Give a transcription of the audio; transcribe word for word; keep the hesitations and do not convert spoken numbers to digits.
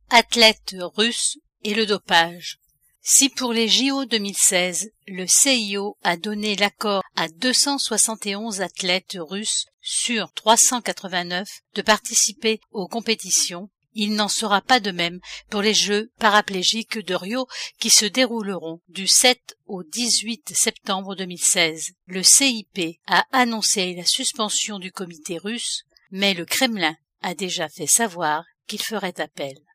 Athlètes russes et le dopage. Si pour les J O deux mille seize, le C I O a donné l'accord à deux cent soixante et onze athlètes russes sur trois cent quatre-vingt-neuf de participer aux compétitions, il n'en sera pas de même pour les Jeux paraplégiques de Rio qui se dérouleront du sept au dix-huit septembre deux mille seize. Le C I P a annoncé la suspension du comité russe, mais le Kremlin a déjà fait savoir qu'il ferait appel.